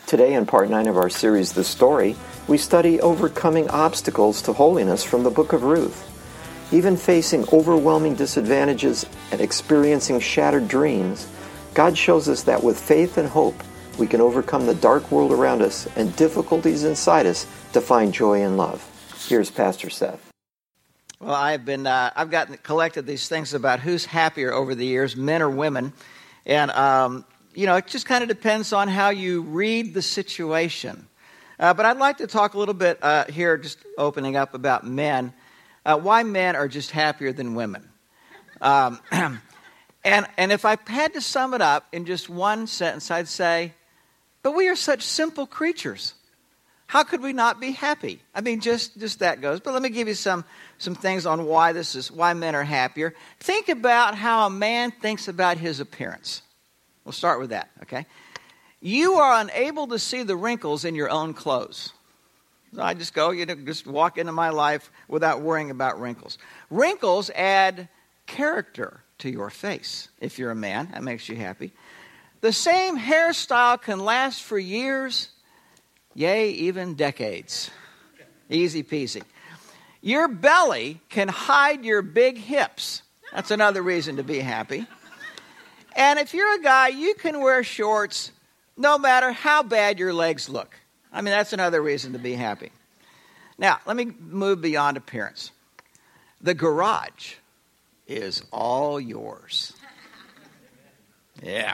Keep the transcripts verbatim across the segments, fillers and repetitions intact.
Today, in part nine of our series, The Story, we study overcoming obstacles to holiness from the book of Ruth. Even facing overwhelming disadvantages and experiencing shattered dreams, God shows us that with faith and hope, we can overcome the dark world around us and difficulties inside us to find joy and love. Here's Pastor Seth. Well, I've been, uh, I've gotten collected these things about who's happier over the years, men or women. And, um, you know, it just kind of depends on how you read the situation. Uh, but I'd like to talk a little bit uh, here, just opening up about men, uh, why men are just happier than women. Um, and, and if I had to sum it up in just one sentence, I'd say, but we are such simple creatures. How could we not be happy? I mean, just, just that goes. But let me give you some, some things on why this is, why men are happier. Think about how a man thinks about his appearance. We'll start with that, okay? You are unable to see the wrinkles in your own clothes. So I just go, you know, just walk into my life without worrying about wrinkles. Wrinkles add character to your face. If you're a man, that makes you happy. The same hairstyle can last for years, yea, even decades. Easy peasy. Your belly can hide your big hips. That's another reason to be happy. And if you're a guy, you can wear shorts no matter how bad your legs look. I mean, that's another reason to be happy. Now, let me move beyond appearance. The garage is all yours. Yeah.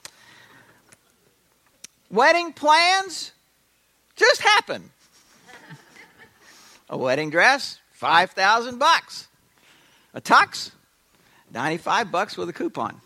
Wedding plans just happen. A wedding dress, five thousand bucks. A tux, ninety-five bucks with a coupon.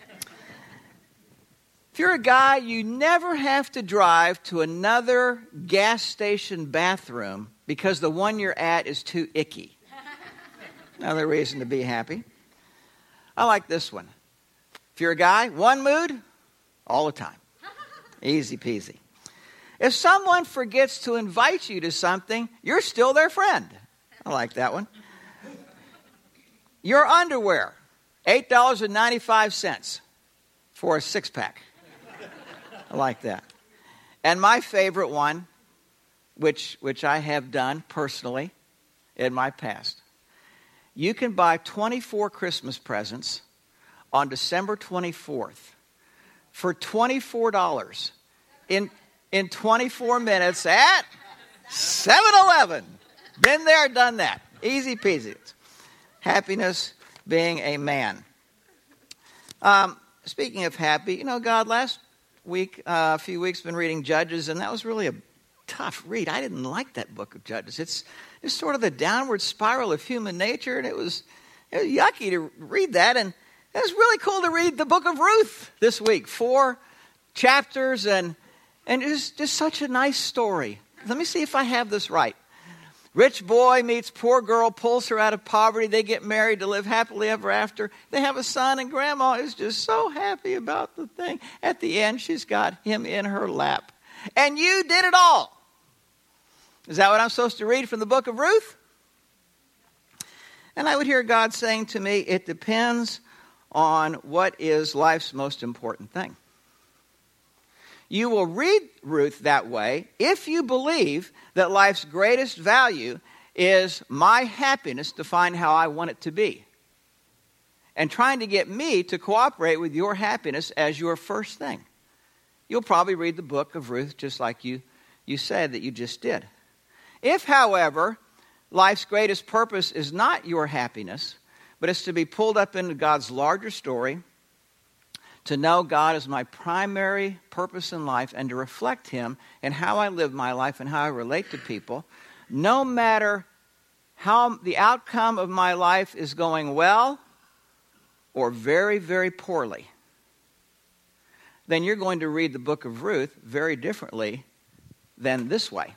If you're a guy, you never have to drive to another gas station bathroom because the one you're at is too icky. Another reason to be happy. I like this one. If you're a guy, one mood, all the time. Easy peasy. If someone forgets to invite you to something, you're still their friend. I like that one. Your underwear, eight dollars and ninety-five cents for a six-pack. I like that. And my favorite one, which which I have done personally in my past. You can buy twenty-four Christmas presents on December twenty-fourth for twenty-four dollars in, in twenty-four minutes at seven eleven. Been there, done that. Easy peasy. Happiness being a man. Um, speaking of happy, you know, God, last week, uh, a few weeks, been reading Judges, and that was really a tough read. I didn't like that book of Judges. It's it's sort of the downward spiral of human nature, and it was, it was yucky to read that. And it was really cool to read the book of Ruth this week. Four chapters, and and it's just such a nice story. Let me see if I have this right. Rich boy meets poor girl, pulls her out of poverty. They get married to live happily ever after. They have a son, and grandma is just so happy about the thing. At the end, she's got him in her lap. And you did it all. Is that what I'm supposed to read from the book of Ruth? And I would hear God saying to me, it depends on what is life's most important thing. You will read Ruth that way if you believe that life's greatest value is my happiness to find how I want it to be. And trying to get me to cooperate with your happiness as your first thing. You'll probably read the book of Ruth just like you, you said that you just did. If, however, life's greatest purpose is not your happiness, but it's to be pulled up into God's larger story, to know God as my primary purpose in life and to reflect Him in how I live my life and how I relate to people, no matter how the outcome of my life is going well or very, very poorly, then you're going to read the book of Ruth very differently than this way.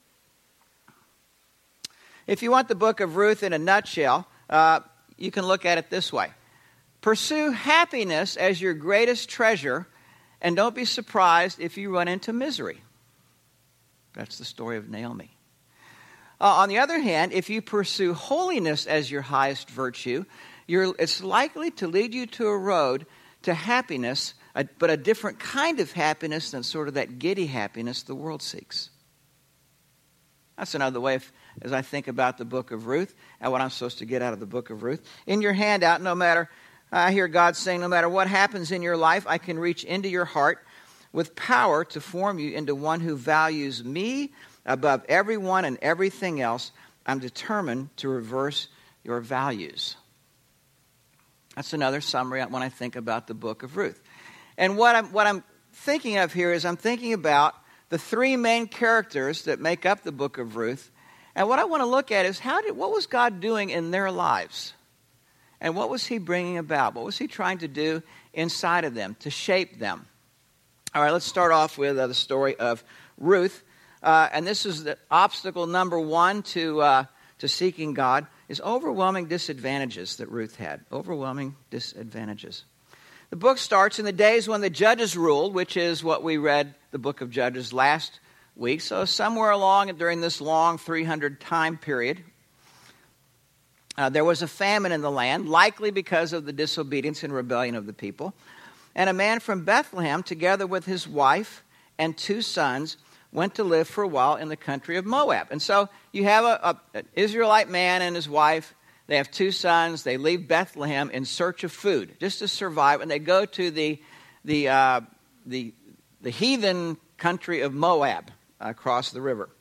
If you want the book of Ruth in a nutshell, uh, you can look at it this way. Pursue happiness as your greatest treasure, and don't be surprised if you run into misery. That's the story of Naomi. Uh, on the other hand, if you pursue holiness as your highest virtue, you're, it's likely to lead you to a road to happiness, a, but a different kind of happiness than sort of that giddy happiness the world seeks. That's another way of, as I think about the book of Ruth and what I'm supposed to get out of the book of Ruth. In your handout, no matter, I hear God saying, no matter what happens in your life, I can reach into your heart with power to form you into one who values me above everyone and everything else. I'm determined to reverse your values. That's another summary when I think about the book of Ruth. And what I'm, what I'm thinking of here is I'm thinking about the three main characters that make up the book of Ruth. And what I want to look at is how did, what was God doing in their lives? And what was he bringing about? What was he trying to do inside of them to shape them? All right, let's start off with uh, the story of Ruth. Uh, and this is the obstacle number one to, uh, to seeking God, is overwhelming disadvantages that Ruth had. Overwhelming disadvantages. The book starts in the days when the judges ruled, which is what we read the book of Judges last week. So somewhere along during this long three hundred time period, uh, there was a famine in the land, likely because of the disobedience and rebellion of the people. And a man from Bethlehem, together with his wife and two sons, went to live for a while in the country of Moab. And so you have a, a, an Israelite man and his wife. They have two sons. They leave Bethlehem in search of food, just to survive. And they go to the the uh, the, the heathen country of Moab across the river.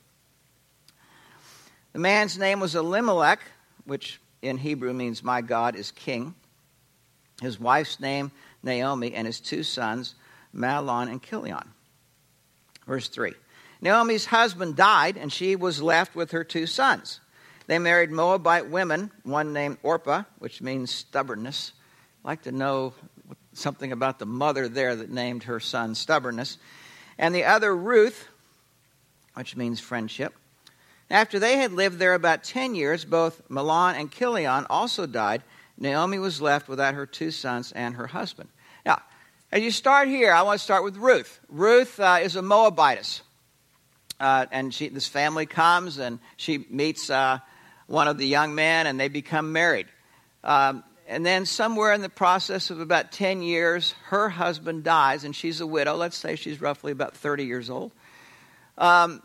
The man's name was Elimelech, which in Hebrew means my God is king. His wife's name, Naomi, and his two sons, Mahlon and Chilion. Verse three. Naomi's husband died, and she was left with her two sons. They married Moabite women, one named Orpah, which means stubbornness. I'd like to know something about the mother there that named her son Stubbornness. And the other Ruth, which means friendship. After they had lived there about ten years, both Mahlon and Chilion also died. Naomi was left without her two sons and her husband. Now, as you start here, I want to start with Ruth. Ruth uh, is a Moabitess. Uh, and she, this family comes, and she meets uh, one of the young men, and they become married. Um, and then somewhere in the process of about ten years, her husband dies, and she's a widow. Let's say she's roughly about thirty years old. Um,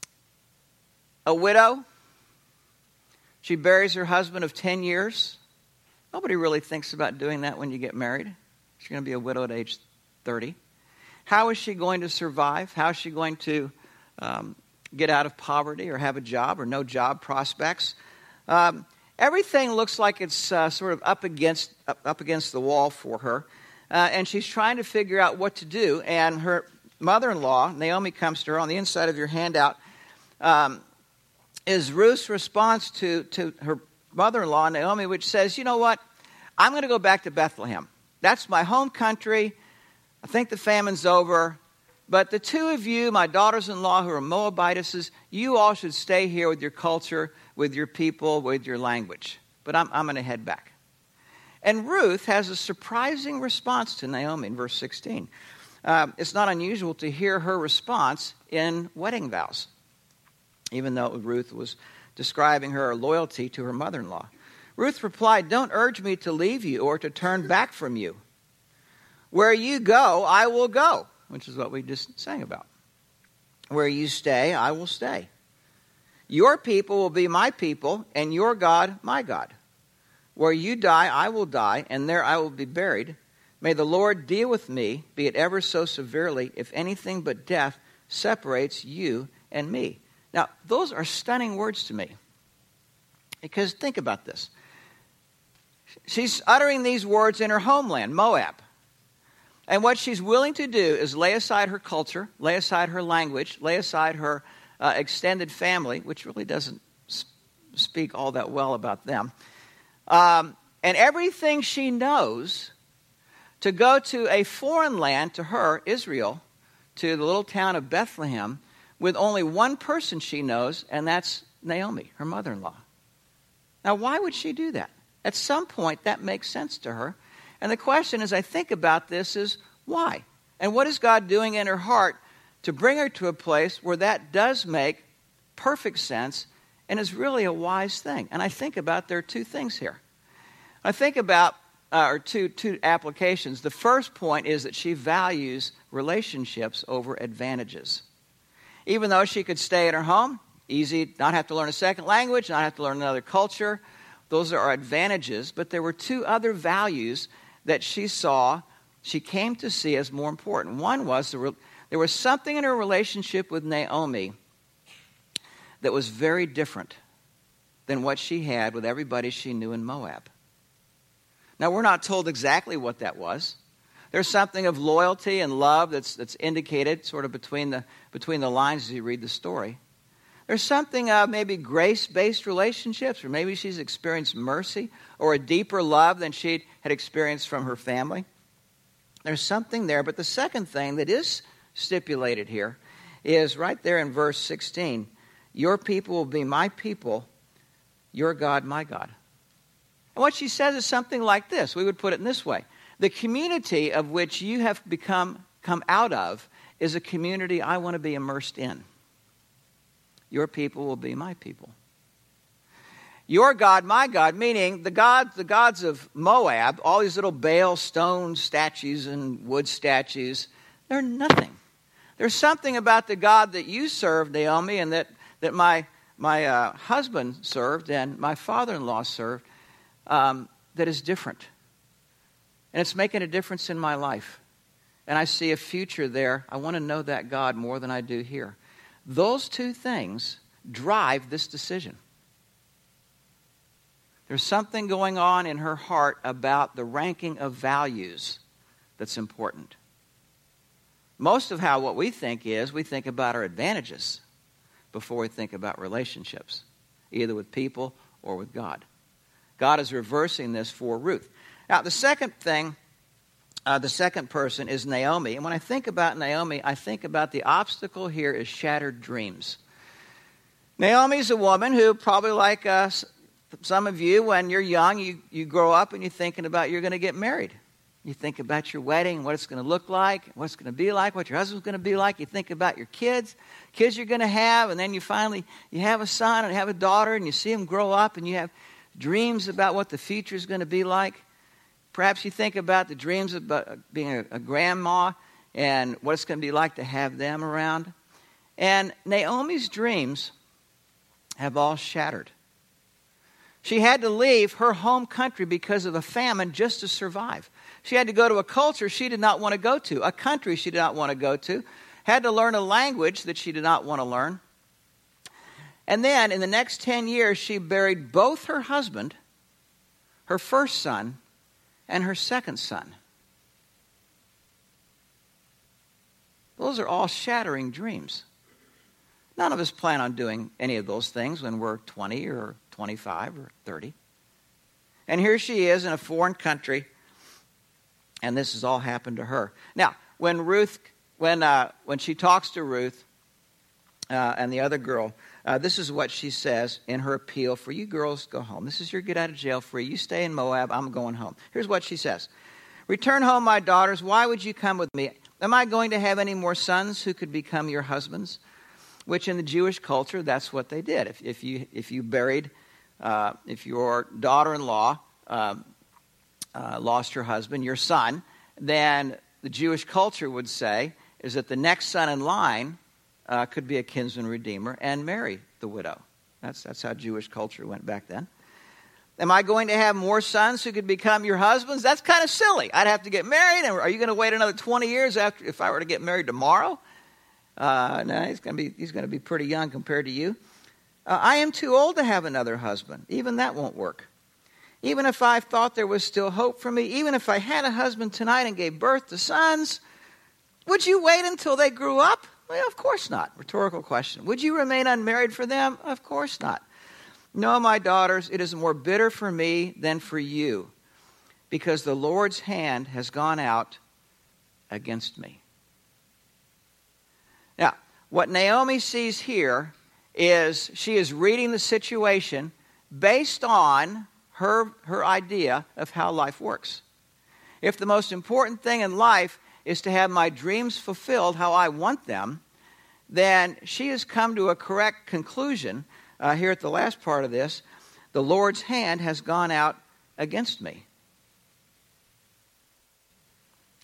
a widow. She buries her husband of ten years. Nobody really thinks about doing that when you get married. She's going to be a widow at age thirty. How is she going to survive? How is she going to um, get out of poverty or have a job or no job prospects? Um, everything looks like it's uh, sort of up against up, up against the wall for her. Uh, and she's trying to figure out what to do. And her mother-in-law, Naomi, comes to her. On the inside of your handout um, is Ruth's response to, to her mother-in-law, Naomi, which says, you know what? I'm going to go back to Bethlehem. That's my home country. I think the famine's over. But the two of you, my daughters-in-law who are Moabitesses, you all should stay here with your culture, with your people, with your language. But I'm, I'm going to head back. And Ruth has a surprising response to Naomi in verse sixteen. Uh, it's not unusual to hear her response in wedding vows, even though Ruth was describing her loyalty to her mother-in-law. Ruth replied, "Don't urge me to leave you or to turn back from you. Where you go, I will go," which is what we just sang about. "Where you stay, I will stay. Your people will be my people, and your God, my God. Where you die, I will die, and there I will be buried. May the Lord deal with me, be it ever so severely, if anything but death separates you and me." Now, those are stunning words to me. Because think about this. She's uttering these words in her homeland, Moab. And what she's willing to do is lay aside her culture, lay aside her language, lay aside her uh, extended family, which really doesn't sp- speak all that well about them, um, and everything she knows, to go to a foreign land, to her, Israel, to the little town of Bethlehem, with only one person she knows, and that's Naomi, her mother-in-law. Now, why would she do that? At some point, that makes sense to her. And the question, as I think about this, is why? And what is God doing in her heart to bring her to a place where that does make perfect sense and is really a wise thing? And I think about there are two things here. I think about uh, or two, two applications. The first point is that she values relationships over advantages. Even though she could stay at her home, easy, not have to learn a second language, not have to learn another culture, those are advantages. But there were two other values that she saw, she came to see as more important. One was the re- there was something in her relationship with Naomi that was very different than what she had with everybody she knew in Moab. Now, we're not told exactly what that was. There's something of loyalty and love that's that's indicated sort of between the between the lines as you read the story. There's something of maybe grace-based relationships, or maybe she's experienced mercy or a deeper love than she had experienced from her family. There's something there. But the second thing that is stipulated here is right there in verse sixteen. Your people will be my people, your God, my God. And what she says is something like this. We would put it in this way. The community of which you have become come out of is a community I want to be immersed in. Your people will be my people. Your God, my God, meaning the gods, the gods of Moab, all these little Baal stone statues and wood statues, they're nothing. There's something about the God that you serve, Naomi, and that, that my, my uh, husband served and my father-in-law served um, that is different. And it's making a difference in my life. And I see a future there. I want to know that God more than I do here. Those two things drive this decision. There's something going on in her heart about the ranking of values that's important. Most of how what we think is, we think about our advantages before we think about relationships, either with people or with God. God is reversing this for Ruth. Now, the second thing, uh, the second person is Naomi. And when I think about Naomi, I think about the obstacle here is shattered dreams. Naomi's a woman who, probably like us, some of you, when you're young, you, you grow up and you're thinking about you're going to get married. You think about your wedding, what it's going to look like, what it's going to be like, what your husband's going to be like. You think about your kids, kids you're going to have, and then you finally, you have a son and have a daughter, and you see them grow up, and you have dreams about what the future is going to be like. Perhaps you think about the dreams about being a, a grandma and what it's going to be like to have them around. And Naomi's dreams have all shattered. She had to leave her home country because of a famine just to survive. She had to go to a culture she did not want to go to, a country she did not want to go to, had to learn a language that she did not want to learn. And then in the next ten years, she buried both her husband, her first son, and her second son. Those are all shattering dreams. None of us plan on doing any of those things when we're twenty or twenty-five or thirty. And here she is in a foreign country, and this has all happened to her. Now, when Ruth, when uh, when she talks to Ruth uh, and the other girl, uh, this is what she says in her appeal for you girls go home. This is your get out of jail free. You stay in Moab. I'm going home. Here's what she says. Return home, my daughters. Why would you come with me? Am I going to have any more sons who could become your husbands? Which in the Jewish culture, that's what they did. If, if you if you buried, uh, if your daughter-in-law um, uh, lost her husband, your son, then the Jewish culture would say is that the next son in line uh, could be a kinsman redeemer and marry the widow. That's that's how Jewish culture went back then. Am I going to have more sons who could become your husbands? That's kind of silly. I'd have to get married, and are you going to wait another twenty years after if I were to get married tomorrow? Uh, no, he's going to be he's going to be pretty young compared to you. Uh, I am too old to have another husband. Even that won't work. Even if I thought there was still hope for me, even if I had a husband tonight and gave birth to sons, would you wait until they grew up? Well, of course not. Rhetorical question. Would you remain unmarried for them? Of course not. No, my daughters, it is more bitter for me than for you, because the Lord's hand has gone out against me. Now, what Naomi sees here is she is reading the situation based on her, her idea of how life works. If the most important thing in life is to have my dreams fulfilled how I want them, then she has come to a correct conclusion uh, here at the last part of this. The Lord's hand has gone out against me.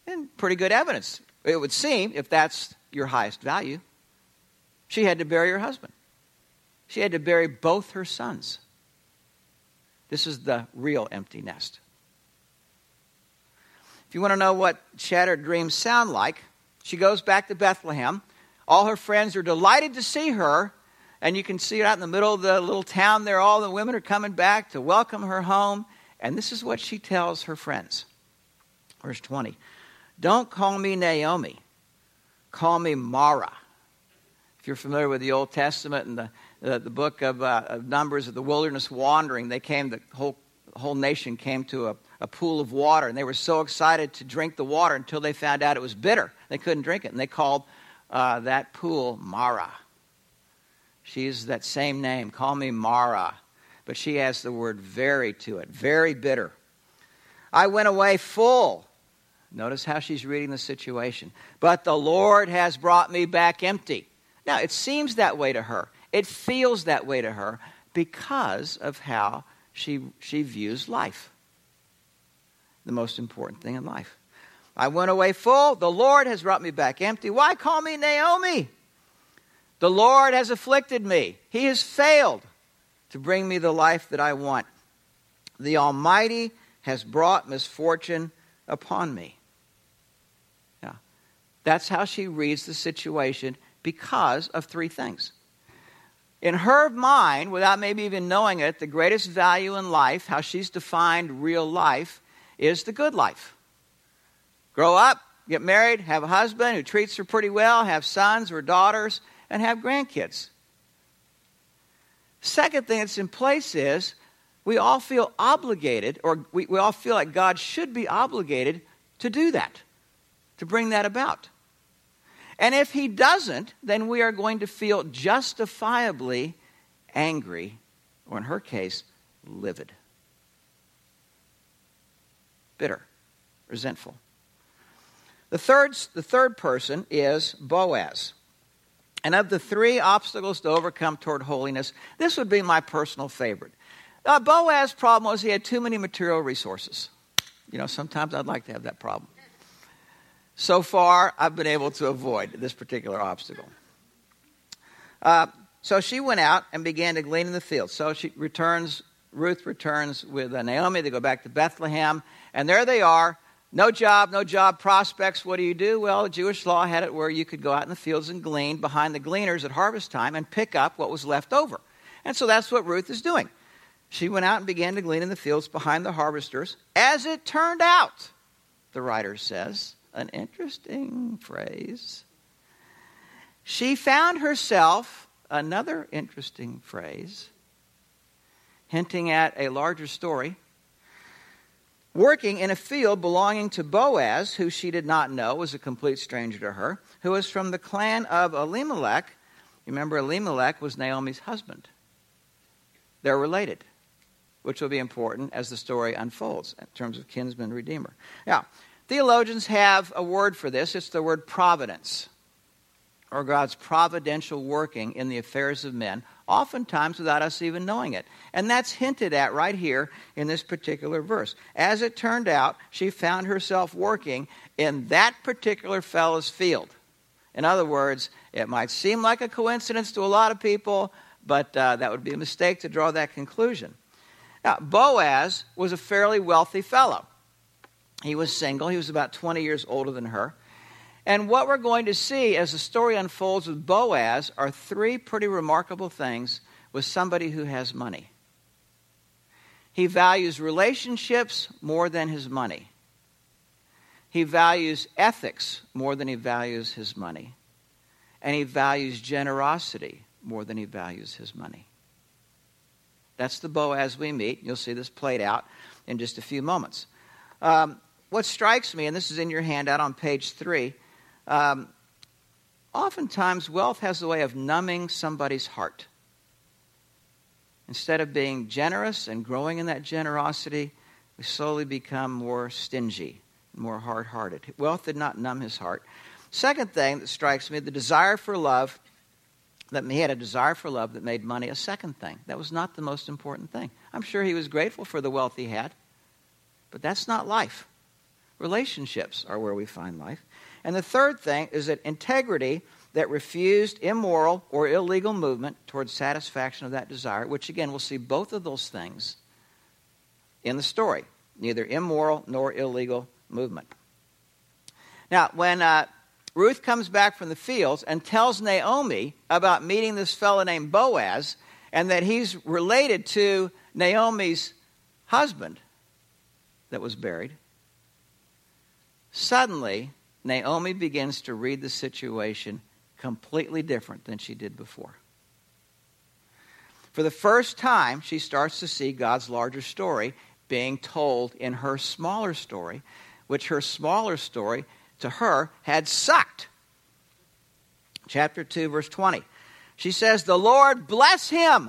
And pretty good evidence, it would seem, if that's your highest value. She had to bury her husband. She had to bury both her sons. This is the real empty nest. If you want to know what shattered dreams sound like, she goes back to Bethlehem. All her friends are delighted to see her. And you can see her out in the middle of the little town there. All the women are coming back to welcome her home. And this is what she tells her friends. Verse twenty. Don't call me Naomi. Call me Mara. If you're familiar with the Old Testament and the, the, the book of, uh, of Numbers of the wilderness wandering, they came, the whole, the whole nation came to a, a pool of water. And they were so excited to drink the water until they found out it was bitter. They couldn't drink it. And they called uh, that pool Mara. She's that same name. Call me Mara. But she has the word very to it. Very bitter. I went away full. Notice how she's reading the situation. But the Lord has brought me back empty. Now, it seems that way to her. It feels that way to her because of how she, she views life. The most important thing in life. I went away full. The Lord has brought me back empty. Why call me Naomi? The Lord has afflicted me. He has failed to bring me the life that I want. The Almighty has brought misfortune upon me. Yeah, that's how she reads the situation because of three things. In her mind, without maybe even knowing it, the greatest value in life, how she's defined real life, is the good life. Grow up, get married, have a husband who treats her pretty well, have sons or daughters, and have grandkids. Second thing that's in place is we all feel obligated, or we, we all feel like God should be obligated to do that, to bring that about. And if he doesn't, then we are going to feel justifiably angry, or in her case, livid, bitter, resentful. The third, the third person is Boaz. And of the three obstacles to overcome toward holiness, this would be my personal favorite. Uh, Boaz's problem was he had too many material resources. You know, sometimes I'd like to have that problem. So far, I've been able to avoid this particular obstacle. Uh, so she went out and began to glean in the field. So she returns, Ruth returns with uh, Naomi. They go back to Bethlehem. And there they are. No job, no job prospects. What do you do? Well, Jewish law had it where you could go out in the fields and glean behind the gleaners at harvest time and pick up what was left over. And so that's what Ruth is doing. She went out and began to glean in the fields behind the harvesters. As it turned out, the writer says, an interesting phrase. She found herself, another interesting phrase, hinting at a larger story, working in a field belonging to Boaz, who she did not know, was a complete stranger to her, who was from the clan of Elimelech. Remember, Elimelech was Naomi's husband. They're related, which will be important as the story unfolds in terms of kinsman redeemer. Now, theologians have a word for this. It's the word providence, or God's providential working in the affairs of men, oftentimes without us even knowing it. And that's hinted at right here in this particular verse. As it turned out, she found herself working in that particular fellow's field. In other words, it might seem like a coincidence to a lot of people, but uh, that would be a mistake to draw that conclusion. Now, Boaz was a fairly wealthy fellow. He was single. He was about twenty years older than her. And what we're going to see as the story unfolds with Boaz are three pretty remarkable things with somebody who has money. He values relationships more than his money. He values ethics more than he values his money. And he values generosity more than he values his money. That's the Boaz we meet. You'll see this played out in just a few moments. Um, what strikes me, and this is in your handout on page three, Um, oftentimes, wealth has the way of numbing somebody's heart. Instead of being generous and growing in that generosity, we slowly become more stingy, more hard-hearted. Wealth did not numb his heart. Second thing that strikes me, the desire for love, that he had a desire for love that made money a second thing. That was not the most important thing. I'm sure he was grateful for the wealth he had, but that's not life. relationships are where we find life. And the third thing is that integrity that refused immoral or illegal movement towards satisfaction of that desire, which again, we'll see both of those things in the story. Neither immoral nor illegal movement. Now, when uh, Ruth comes back from the fields and tells Naomi about meeting this fellow named Boaz, and that he's related to Naomi's husband that was buried, suddenly Naomi begins to read the situation completely different than she did before. For the first time, she starts to see God's larger story being told in her smaller story, which her smaller story to her had sucked. Chapter two, verse twenty. She says, "The Lord bless him."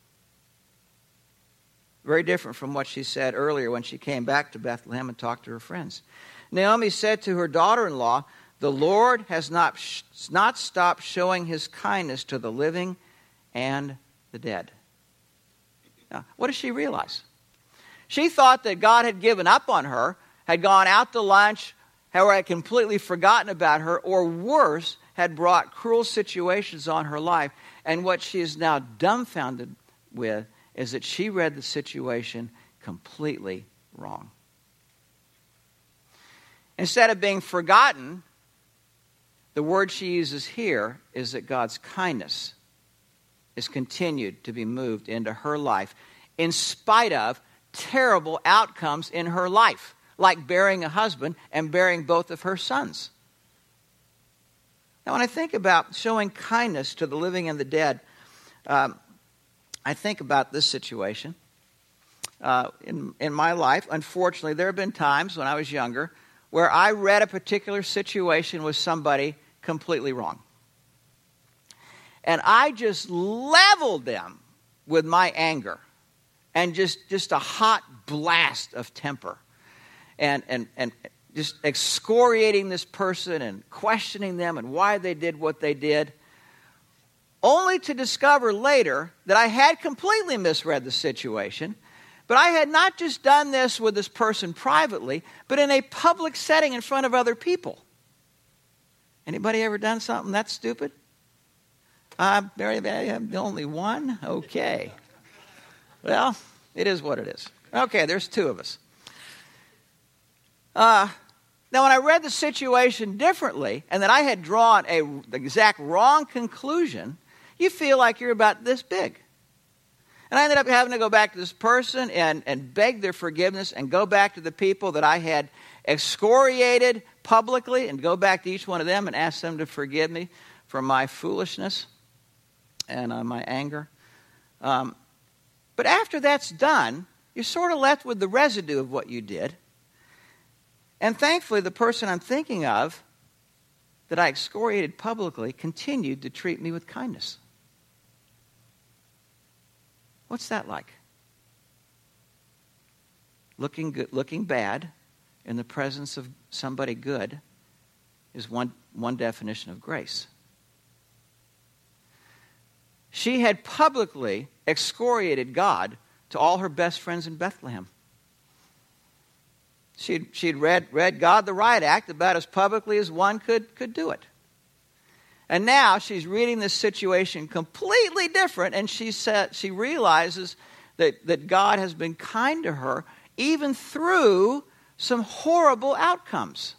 Very different from what she said earlier when she came back to Bethlehem and talked to her friends. Naomi said to her daughter-in-law, "The Lord has not, not stopped showing his kindness to the living and the dead." Now, what does she realize? She thought that God had given up on her, had gone out to lunch, or had completely forgotten about her, or worse, had brought cruel situations on her life. And what she is now dumbfounded with is that she read the situation completely wrong. Instead of being forgotten, the word she uses here is that God's kindness is continued to be moved into her life in spite of terrible outcomes in her life, like burying a husband and burying both of her sons. Now, when I think about showing kindness to the living and the dead, um, I think about this situation. Uh, in, in my life, unfortunately, there have been times when I was younger where I read a particular situation with somebody completely wrong. And I just leveled them with my anger and just, just a hot blast of temper. And, and, and just excoriating this person and questioning them and why they did what they did, only to discover later that I had completely misread the situation, but I had not just done this with this person privately, but in a public setting in front of other people. Anybody ever done something that stupid? Uh, I'm the only one? Okay. Well, it is what it is. Okay, there's two of us. Uh, now, when I read the situation differently, and that I had drawn a, the exact wrong conclusion, you feel like you're about this big. And I ended up having to go back to this person and, and beg their forgiveness and go back to the people that I had excoriated publicly and go back to each one of them and ask them to forgive me for my foolishness and uh, my anger. Um, but after that's done, you're sort of left with the residue of what you did. And thankfully, the person I'm thinking of that I excoriated publicly continued to treat me with kindness. What's that like? Looking good, looking bad in the presence of somebody good is one, one definition of grace. She had publicly excoriated God to all her best friends in Bethlehem. She'd, she'd read, read God the Riot Act about as publicly as one could, could do it. And now she's reading this situation completely different, and she said, she realizes that, that God has been kind to her even through some horrible outcomes.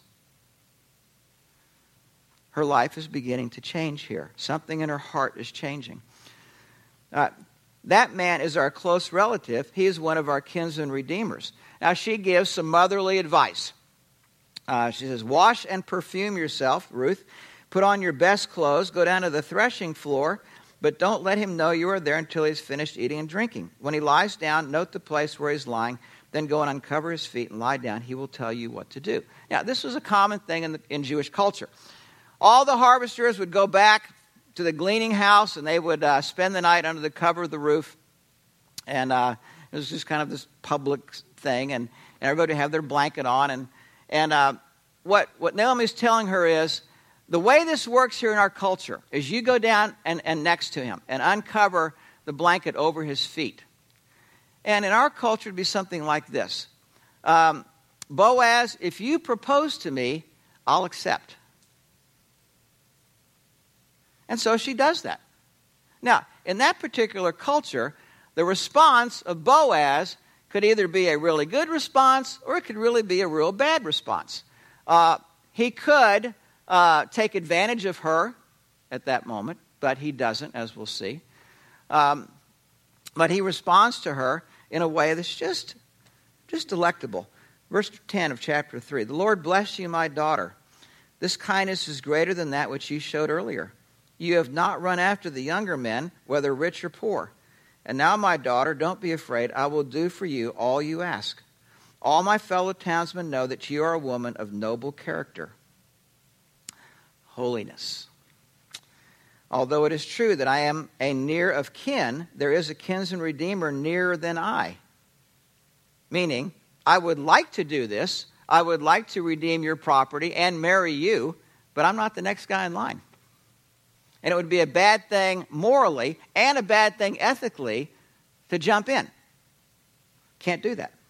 Her life is beginning to change here. Something in her heart is changing. Uh, that man is our close relative. He is one of our kinsman redeemers. Now, she gives some motherly advice. Uh, she says, "Wash and perfume yourself, Ruth. Put on your best clothes. Go down to the threshing floor, but don't let him know you are there until he's finished eating and drinking. When he lies down, note the place where he's lying. Then go and uncover his feet and lie down. He will tell you what to do." Now, this was a common thing in, the, in Jewish culture. All the harvesters would go back to the gleaning house, and they would uh, spend the night under the cover of the roof. And uh, it was just kind of this public thing, and, and everybody would have their blanket on. And, and uh, what, what Naomi's telling her is, the way this works here in our culture is you go down and, and next to him and uncover the blanket over his feet. And in our culture, it would be something like this. Um, Boaz, if you propose to me, I'll accept. And so she does that. Now, in that particular culture, the response of Boaz could either be a really good response or it could really be a real bad response. Uh, he could uh, take advantage of her at that moment, but he doesn't, as we'll see. Um, but he responds to her in a way that's just, just delectable. Verse ten of chapter three, the Lord bless you, my daughter. This kindness is greater than that which you showed earlier. You have not run after the younger men, whether rich or poor. And now, my daughter, don't be afraid. I will do for you all you ask. All my fellow townsmen know that you are a woman of noble character. Holiness. Although it is true that I am a near of kin, there is a kinsman redeemer nearer than I. Meaning, I would like to do this. I would like to redeem your property and marry you, but I'm not the next guy in line. And it would be a bad thing morally and a bad thing ethically to jump in. Can't do that.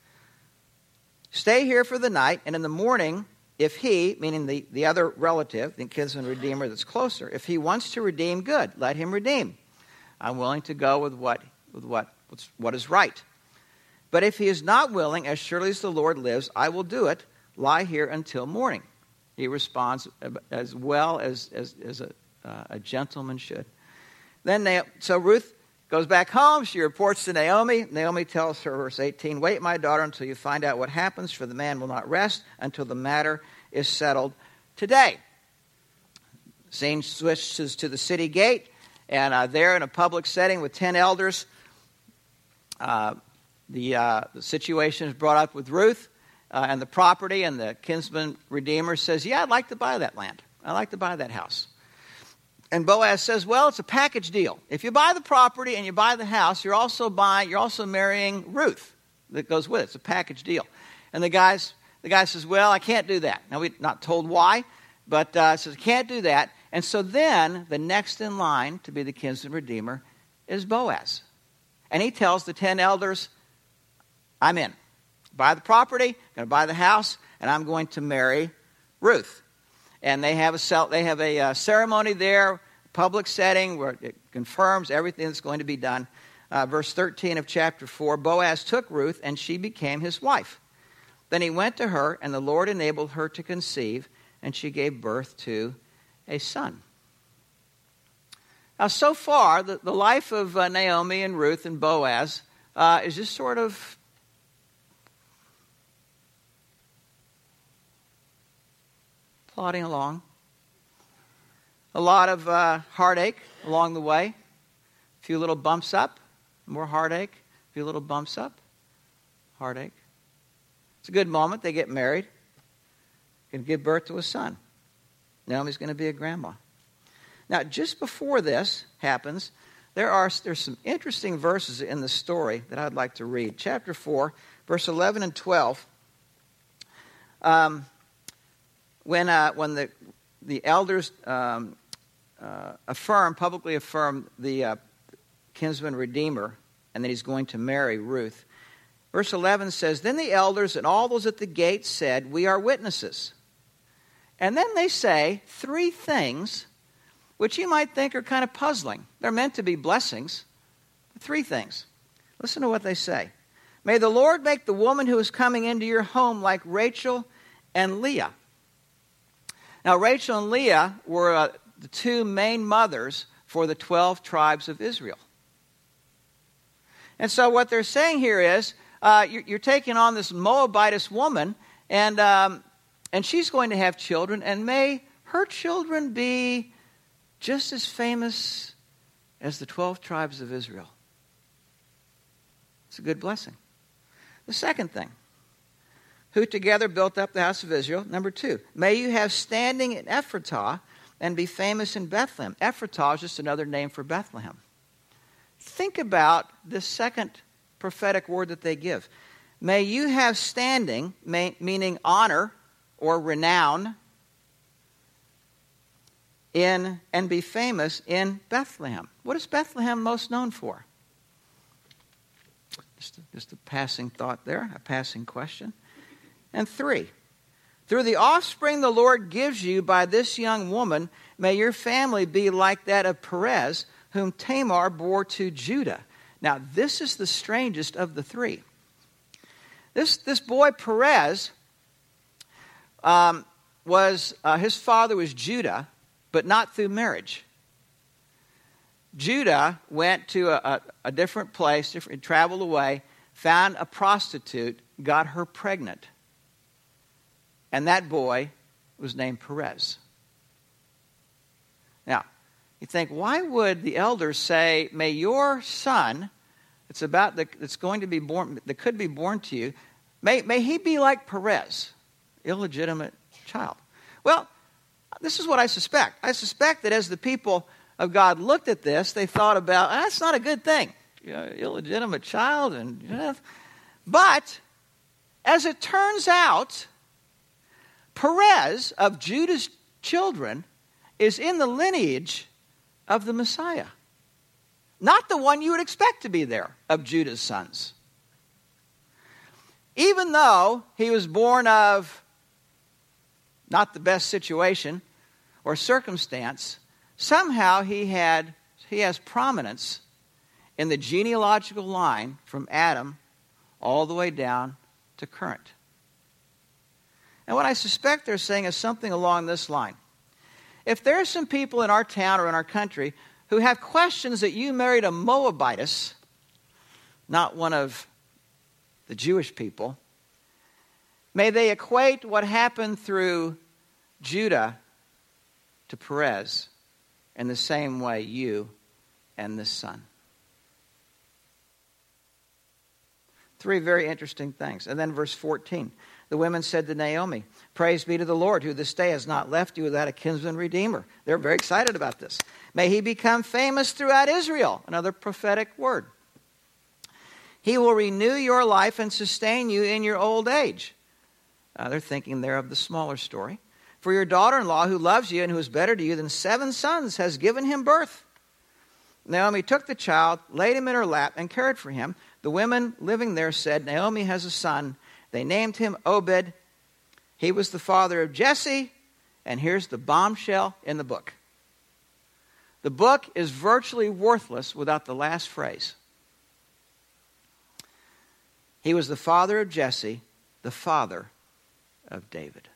Stay here for the night, and in the morning, if he, meaning the, the other relative, the kinsman redeemer that's closer, if he wants to redeem, good, let him redeem. I'm willing to go with what, with what, what is right. But if he is not willing, as surely as the Lord lives, I will do it. Lie here until morning. He responds as well as, as, as a Uh, a gentleman should. Then, Na- so Ruth goes back home. She reports to Naomi. Naomi tells her, verse eighteen, wait, my daughter, until you find out what happens, for the man will not rest until the matter is settled today. Scene switches to the city gate, and uh, there in a public setting with ten elders, uh, the, uh, the situation is brought up with Ruth uh, and the property, and the kinsman redeemer says, yeah, I'd like to buy that land. I'd like to buy that house. And Boaz says, well, it's a package deal. If you buy the property and you buy the house, you're also buying, you're also marrying Ruth that goes with it. It's a package deal. And the guys, the guy says, well, I can't do that. Now, we're not told why, but uh, says, I can't do that. And so then the next in line to be the kinsman redeemer is Boaz. And he tells the ten elders, I'm in. Buy the property, going to buy the house, and I'm going to marry Ruth. And they have a they have a uh, ceremony there, public setting, where it confirms everything that's going to be done. Uh, verse thirteen of chapter four, Boaz took Ruth, and she became his wife. Then he went to her, and the Lord enabled her to conceive, and she gave birth to a son. Now, so far, the, the life of uh, Naomi and Ruth and Boaz uh, is just sort of plodding along. A lot of uh, heartache along the way. A few little bumps up, more heartache. A few little bumps up, heartache. It's a good moment. They get married. Going to give birth to a son. Naomi's going to be a grandma. Now, just before this happens, there are there's some interesting verses in the story that I'd like to read. Chapter four, verse eleven and twelve. Um, when uh, when the the elders um, uh, affirm publicly affirm the uh, kinsman redeemer, and that he's going to marry Ruth. Verse eleven says, "Then the elders and all those at the gate said, 'We are witnesses.' And then they say three things which you might think are kind of puzzling. They're meant to be blessings. Three things. Listen to what they say. 'May the Lord make the woman who is coming into your home like Rachel and Leah.'" Now, Rachel and Leah were uh, the two main mothers for the twelve tribes of Israel. And so what they're saying here is, uh, you're, you're taking on this Moabitess woman, and um, and she's going to have children, and may her children be just as famous as the twelve tribes of Israel. It's a good blessing. The second thing, who together built up the house of Israel. Number two, may you have standing in Ephratah and be famous in Bethlehem. Ephratah is just another name for Bethlehem. Think about this second prophetic word that they give. May you have standing, may, meaning honor or renown, in and be famous in Bethlehem. What is Bethlehem most known for? Just a, just a passing thought there, a passing question. And three, through the offspring the Lord gives you by this young woman, may your family be like that of Perez, whom Tamar bore to Judah. Now, this is the strangest of the three. This, this boy Perez, um, was uh, his father was Judah, but not through marriage. Judah went to a, a, a different place, different, traveled away, found a prostitute, got her pregnant. And that boy was named Perez. Now, you think, why would the elders say, may your son, it's about the, that's going to be born, that could be born to you, may, may he be like Perez, illegitimate child? Well, this is what I suspect. I suspect that as the people of God looked at this, they thought about, ah, that's not a good thing. You know, illegitimate child. and you know. But, as it turns out, Perez of Judah's children is in the lineage of the Messiah. Not the one you would expect to be there of Judah's sons. Even though he was born of not the best situation or circumstance, somehow he had he has prominence in the genealogical line from Adam all the way down to current. And what I suspect they're saying is something along this line. If there are some people in our town or in our country who have questions that you married a Moabitess, not one of the Jewish people, may they equate what happened through Judah to Perez in the same way you and this son. Three very interesting things. And then verse fourteen. The women said to Naomi, praise be to the Lord, who this day has not left you without a kinsman redeemer. They're very excited about this. May he become famous throughout Israel. Another prophetic word. He will renew your life and sustain you in your old age. Uh, they're thinking there of the smaller story. For your daughter-in-law, who loves you and who is better to you than seven sons, has given him birth. Naomi took the child, laid him in her lap, and cared for him. The women living there said, Naomi has a son. They named him Obed. He was the father of Jesse. And here's the bombshell in the book. The book is virtually worthless without the last phrase. He was the father of Jesse, the father of David.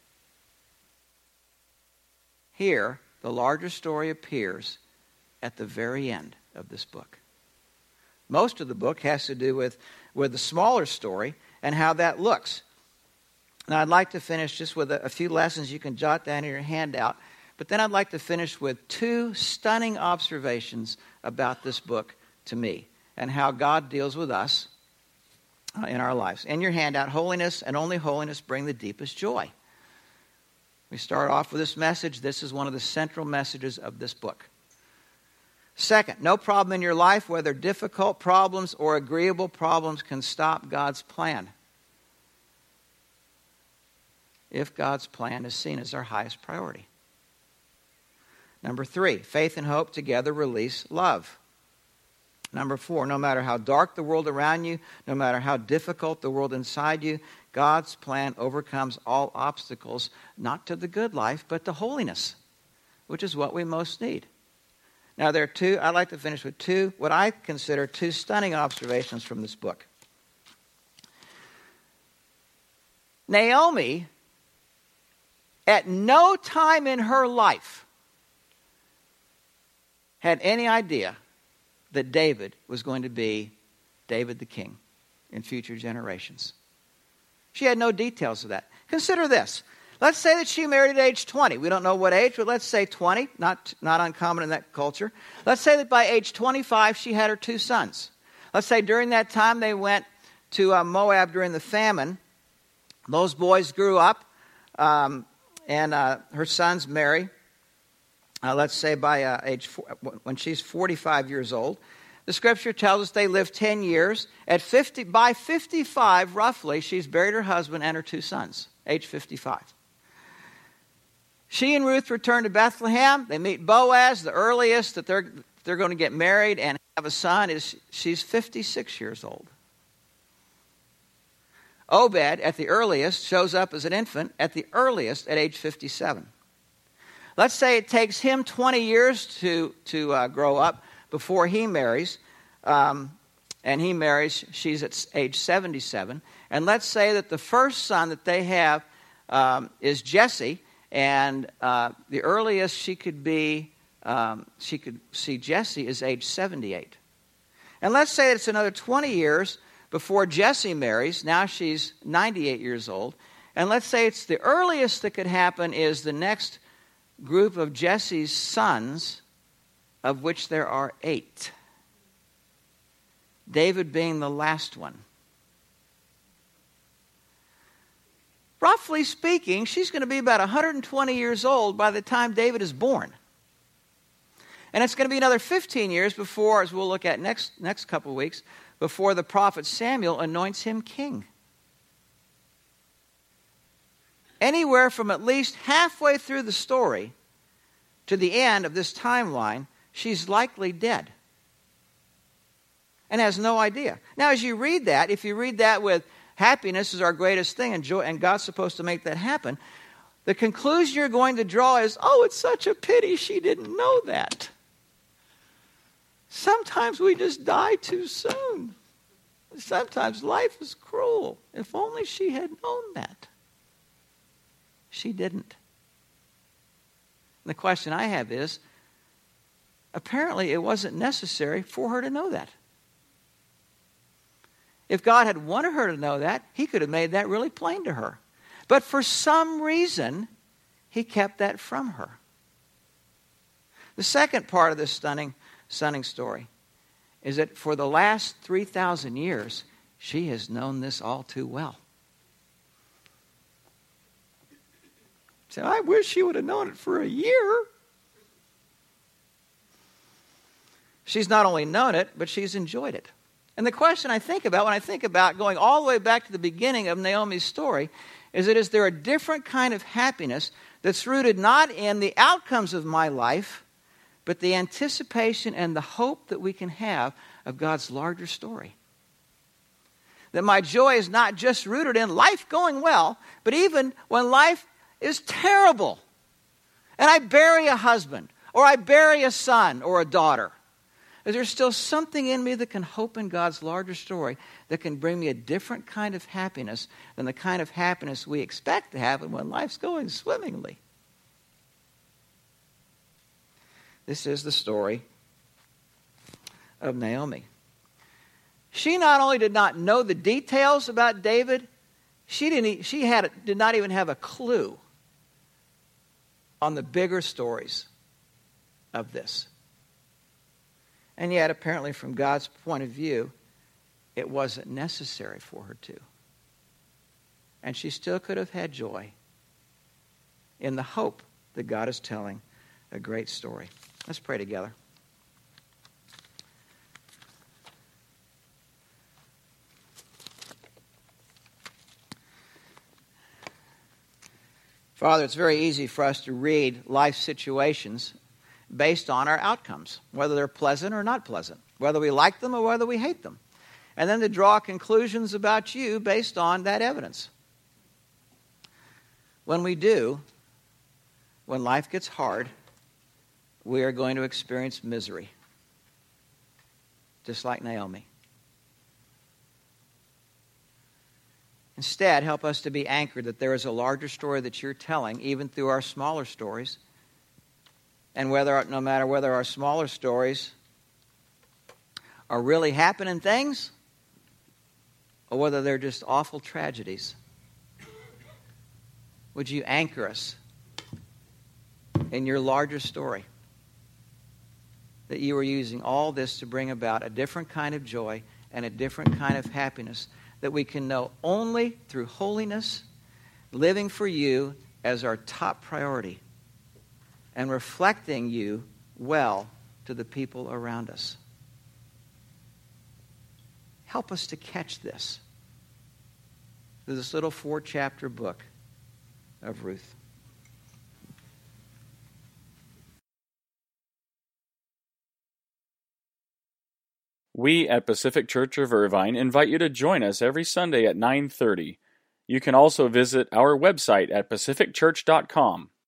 Here, the larger story appears at the very end of this book. Most of the book has to do with, with the smaller story and how that looks. Now, I'd like to finish just with a, a few lessons you can jot down in your handout, but then I'd like to finish with two stunning observations about this book to me and how God deals with us uh, in our lives. In your handout, holiness and only holiness bring the deepest joy. We start off with this message. This is one of the central messages of this book. Second, no problem in your life, whether difficult problems or agreeable problems, can stop God's plan. If God's plan is seen as our highest priority. Number three, faith and hope together release love. Number four, no matter how dark the world around you, no matter how difficult the world inside you, God's plan overcomes all obstacles, not to the good life, but to holiness, which is what we most need. Now, there are two, I'd like to finish with two, what I consider two stunning observations from this book. Naomi, at no time in her life, had any idea that David was going to be David the king in future generations. She had no details of that. Consider this. Let's say that she married at age twenty. We don't know what age, but let's say twenty. Not, not uncommon in that culture. Let's say that by age twenty-five, she had her two sons. Let's say during that time they went to uh, Moab during the famine. Those boys grew up, um, and uh, her sons marry. Uh, let's say by uh, age four, when she's forty-five years old. The scripture tells us they lived ten years. At fifty, by fifty-five, roughly, she's buried her husband and her two sons, age fifty-five. She and Ruth return to Bethlehem. They meet Boaz. The earliest that they're, they're going to get married and have a son is she's fifty-six years old. Obed, at the earliest, shows up as an infant at the earliest at age fifty-seven. Let's say it takes him twenty years to, to uh, grow up before he marries. Um, and he marries, she's at age seventy-seven. And let's say that the first son that they have um, is Jesse. And uh, the earliest she could be, um, she could see Jesse is age seventy-eight. And let's say it's another twenty years before Jesse marries. Now she's ninety-eight years old. And let's say it's the earliest that could happen is the next group of Jesse's sons, of which there are eight. David being the last one. Roughly speaking, she's going to be about one hundred twenty years old by the time David is born. And it's going to be another fifteen years before, as we'll look at next, next couple of weeks, before the prophet Samuel anoints him king. Anywhere from at least halfway through the story to the end of this timeline, she's likely dead. And has no idea. Now, as you read that, if you read that with happiness is our greatest thing and joy, and God's supposed to make that happen, the conclusion you're going to draw is, oh, it's such a pity she didn't know that. Sometimes we just die too soon. Sometimes life is cruel. If only she had known that. She didn't. And the question I have is, apparently it wasn't necessary for her to know that. If God had wanted her to know that, he could have made that really plain to her. But for some reason, he kept that from her. The second part of this stunning, stunning story is that for the last three thousand years, she has known this all too well. So I wish she would have known it for a year. She's not only known it, but she's enjoyed it. And the question I think about when I think about going all the way back to the beginning of Naomi's story is that is there a different kind of happiness that's rooted not in the outcomes of my life, but the anticipation and the hope that we can have of God's larger story. That my joy is not just rooted in life going well, but even when life is terrible and I bury a husband or I bury a son or a daughter, is there still something in me that can hope in God's larger story that can bring me a different kind of happiness than the kind of happiness we expect to happen when life's going swimmingly? This is the story of Naomi. She not only did not know the details about David, she didn't. She had did not even have a clue on the bigger stories of this. And yet, apparently, from God's point of view, it wasn't necessary for her to. And she still could have had joy in the hope that God is telling a great story. Let's pray together. Father, it's very easy for us to read life situations based on our outcomes, whether they're pleasant or not pleasant, whether we like them or whether we hate them, and then to draw conclusions about you based on that evidence. When we do, when life gets hard, we are going to experience misery, just like Naomi. Instead, help us to be anchored that there is a larger story that you're telling, even through our smaller stories. And whether, no matter whether our smaller stories are really happening things or whether they're just awful tragedies, would you anchor us in your larger story? That you are using all this to bring about a different kind of joy and a different kind of happiness that we can know only through holiness, living for you as our top priority, and reflecting you well to the people around us. Help us to catch this through this little four-chapter book of Ruth. We at Pacific Church of Irvine invite you to join us every Sunday at nine thirty. You can also visit our website at pacific church dot com.